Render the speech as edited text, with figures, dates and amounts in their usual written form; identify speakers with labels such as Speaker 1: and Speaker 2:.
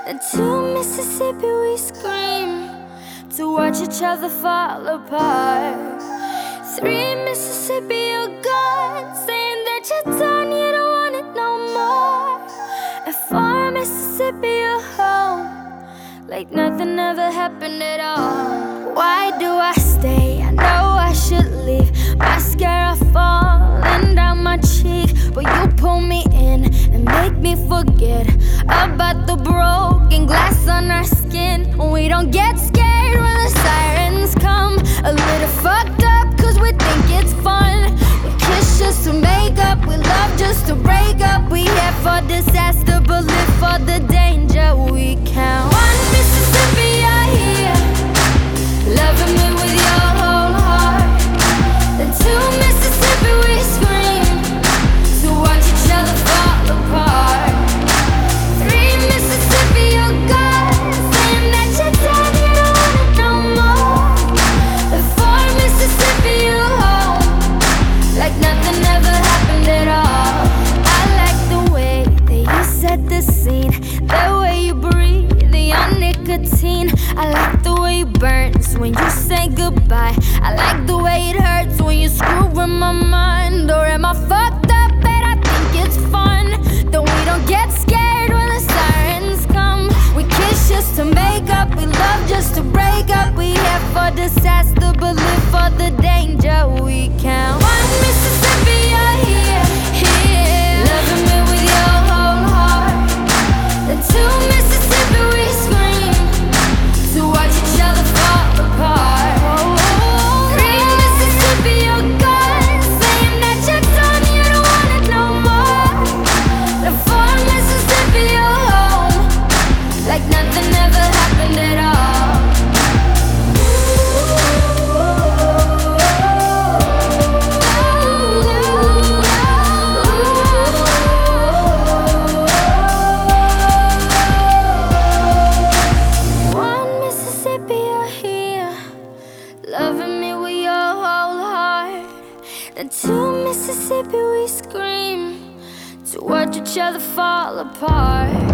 Speaker 1: And to Mississippi we scream to watch each other fall apart. 3 Mississippi, you're gone, saying that you're done, you don't want it no more. And 4 Mississippi, you're home, like nothing ever happened at all. Why do I stay? I know I should leave. Mascara falling down my cheek, but you pull me in and make me forget about the broken glass on our skin. We don't get scared when the sirens come. A little fucked up cause we think it's fun. We kiss just to make up, we love just to break up. We here for disaster but live for the danger. We count 1 Mississippi, you're here, loving me with your whole heart. Then 2 Mississippi, we scream to watch each other fall apart. 3 Mississippi, you're gone, saying that you're done, you don't want it no more. The 4 Mississippi, you're home, like nothing ever happened at all. I like the way that you set the scene, the way you breathe, your nicotine. I like the way it burns when you say goodbye. I like the way it hurts when you screw with my mind. Or am I fucked up and I think it's fun? Then we don't get scared when the sirens come. We kiss just to make up, we love just to break up. We here for disaster but live for the danger. We count 1 Mississippi, you're here, here, loving me with your whole heart. Then 2 Mississippi, we scream to watch each other fall apart. 3 Mississippi, you're gone, saying that you're done, you don't want it no more. The 4 Mississippi, you're home, like nothing ever happened at all. Loving me with your whole heart. And 2 Mississippi, we scream to watch each other fall apart.